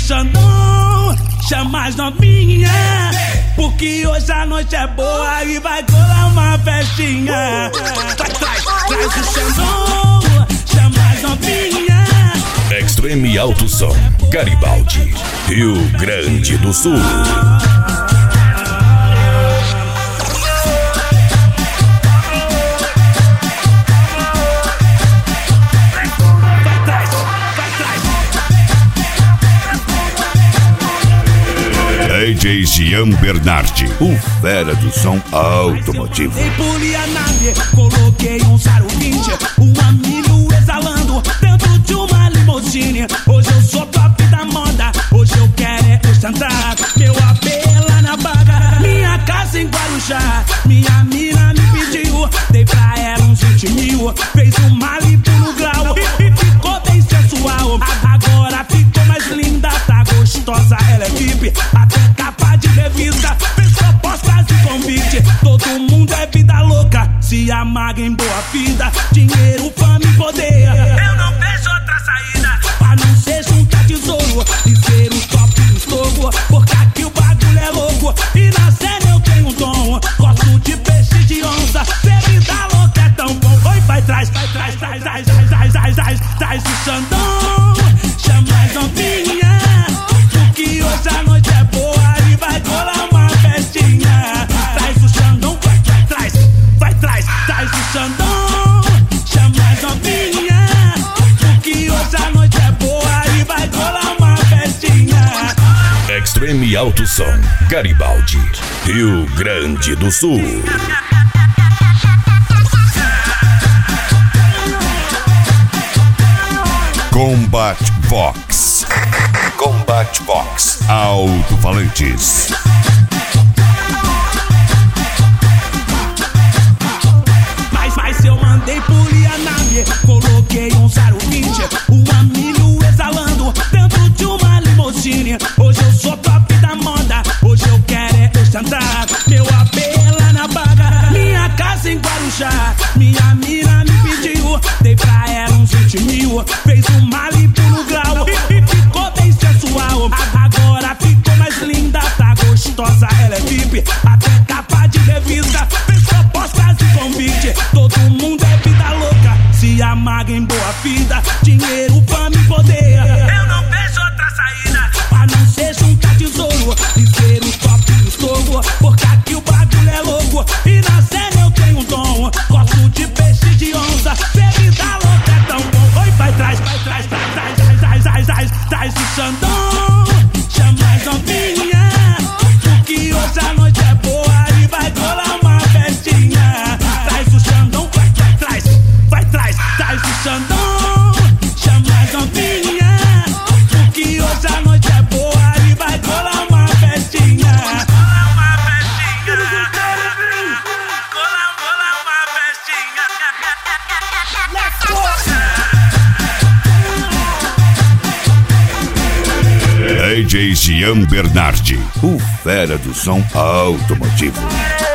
Xandão, chama as novinha, porque hoje a noite é boa e vai colar uma festinha. Traz o Xandão, chama as novinha. Extreme Alto Som, Garibaldi, Rio Grande do Sul. DJ Jean Bernardi, o fera do som automotivo. Dei polia na nave, coloquei um 020, um milho exalando dentro de uma limusine. Hoje eu sou top da moda, hoje eu quero é ostentar meu AP lá na Baga, minha casa em Guarujá. Minha mina me pediu, dei pra ela uns 20 mil, fez uma lipo no grau e ficou bem sensual. Agora ficou mais linda, tá gostosa, ela é VIP, até capa de revista, fez propostas e convite. Todo mundo é vida louca, se amarga em boa vida, dinheiro, fama e poder. Eu não vejo outra saída, pra não ser juntar tesouro e ser o top do estouro, porque aqui o bagulho é louco e na cena eu tenho um dom. Gosto de peixe, de onça, ser vida louca é tão bom. Oi, vai traz o Xandão, chama as novinha, porque hoje a noite é boa e vai colar uma festinha. Traz o Xandão, traz o Xandão, chama as novinha, porque hoje a noite é boa e vai colar uma festinha. Extreme Alto Som, Garibaldi, Rio Grande do Sul. Combat Vox. Combat Vox. Alto-falantes. Mas eu mandei polia na nave, coloquei um 020, um milho exalando dentro de uma limusine. Hoje eu sou top da moda, hoje eu quero é ostentar meu AP lá na Baga, minha casa em Guarujá. Minha mina me pediu, dei pra ela uns 20 mil, fez uma lipo no grau e ficou bem sensual. Agora ficou mais linda, tá gostosa, ela é VIP, até capa de revista, fez propostas e convite. Todo mundo é vida louca, se amarga em boa vida, dinheiro, fama e poder. Eu não vejo outra saída, pra não ser juntar tesouro e ser o top do estouro, porque aqui o bagulho é louco e na cena eu tenho um dom. Gosto de peixe, de onça, ser vida louca é tão bom. Oi, vai traz o Xandão, chama as novinha, porque hoje a noite é boa e vai colar uma festinha. Traz o Xandão, traz o Xandão, chama as novinha, porque hoje a noite é boa e vai colar uma festinha. Colar uma festinha. Let's go! DJ Jean Bernardi, o fera do som automotivo.